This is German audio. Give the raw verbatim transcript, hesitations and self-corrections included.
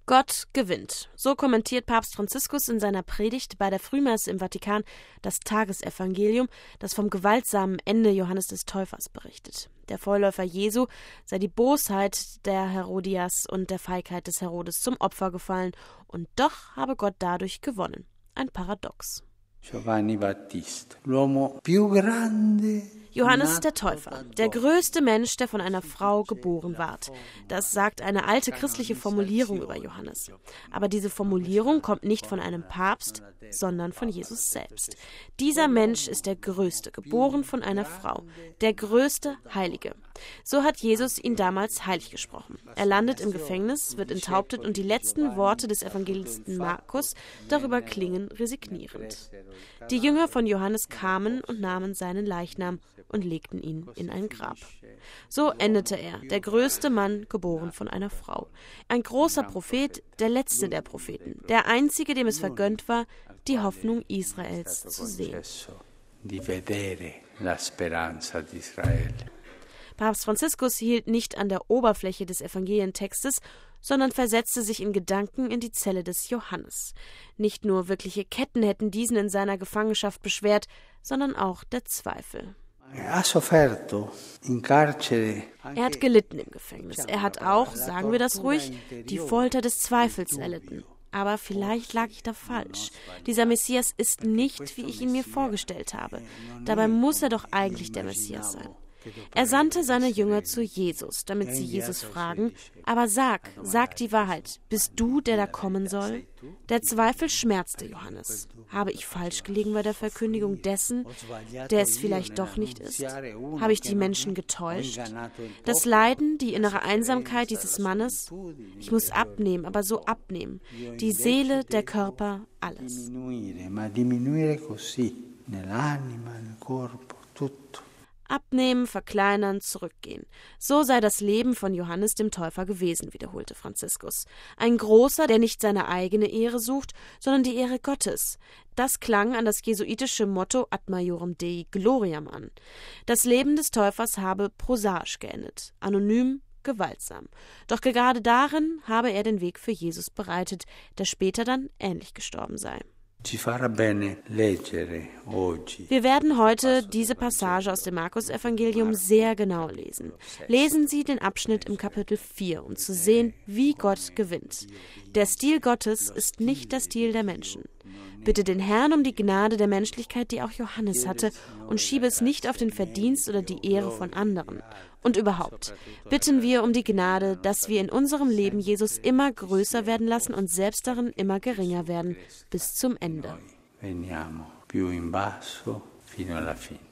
Gott gewinnt. So kommentiert Papst Franziskus in seiner Predigt bei der Frühmesse im Vatikan das Tagesevangelium, das vom gewaltsamen Ende Johannes des Täufers berichtet. Der Vorläufer Jesu sei die Bosheit der Herodias und der Feigheit des Herodes zum Opfer gefallen, und doch habe Gott dadurch gewonnen. Ein Paradox. Giovanni Battista, l'uomo più grande. Johannes der Täufer, der größte Mensch, der von einer Frau geboren ward. Das sagt eine alte christliche Formulierung über Johannes. Aber diese Formulierung kommt nicht von einem Papst, sondern von Jesus selbst. Dieser Mensch ist der Größte, geboren von einer Frau, der größte Heilige. So hat Jesus ihn damals heilig gesprochen. Er landet im Gefängnis, wird enthauptet und die letzten Worte des Evangelisten Markus darüber klingen resignierend. Die Jünger von Johannes kamen und nahmen seinen Leichnam und legten ihn in ein Grab. So endete er, der größte Mann, geboren von einer Frau. Ein großer Prophet, der letzte der Propheten, der einzige, dem es vergönnt war, die Hoffnung Israels zu sehen. Papst Franziskus hielt nicht an der Oberfläche des Evangelientextes, sondern versetzte sich in Gedanken in die Zelle des Johannes. Nicht nur wirkliche Ketten hätten diesen in seiner Gefangenschaft beschwert, sondern auch der Zweifel. Er hat gelitten im Gefängnis. Er hat auch, sagen wir das ruhig, die Folter des Zweifels erlitten. Aber vielleicht lag ich da falsch. Dieser Messias ist nicht, wie ich ihn mir vorgestellt habe. Dabei muss er doch eigentlich der Messias sein. Er sandte seine Jünger zu Jesus, damit sie Jesus fragen, aber sag, sag die Wahrheit, bist du, der da kommen soll? Der Zweifel schmerzte Johannes. Habe ich falsch gelegen bei der Verkündigung dessen, der es vielleicht doch nicht ist? Habe ich die Menschen getäuscht? Das Leiden, die innere Einsamkeit dieses Mannes? Ich muss abnehmen, aber so abnehmen. Die Seele, der Körper, alles. Abnehmen, verkleinern, zurückgehen. So sei das Leben von Johannes dem Täufer gewesen, wiederholte Franziskus. Ein Großer, der nicht seine eigene Ehre sucht, sondern die Ehre Gottes. Das klang an das jesuitische Motto Ad Maiorem Dei Gloriam an. Das Leben des Täufers habe prosaisch geendet, anonym, gewaltsam. Doch gerade darin habe er den Weg für Jesus bereitet, der später dann ähnlich gestorben sei. Wir werden heute diese Passage aus dem Markus-Evangelium sehr genau lesen. Lesen Sie den Abschnitt im Kapitel vier, um zu sehen, wie Gott gewinnt. Der Stil Gottes ist nicht der Stil der Menschen. Bitte den Herrn um die Gnade der Menschlichkeit, die auch Johannes hatte, und schiebe es nicht auf den Verdienst oder die Ehre von anderen. Und überhaupt, bitten wir um die Gnade, dass wir in unserem Leben Jesus immer größer werden lassen und selbst darin immer geringer werden, bis zum Ende. Veniamo più in basso fino alla fine.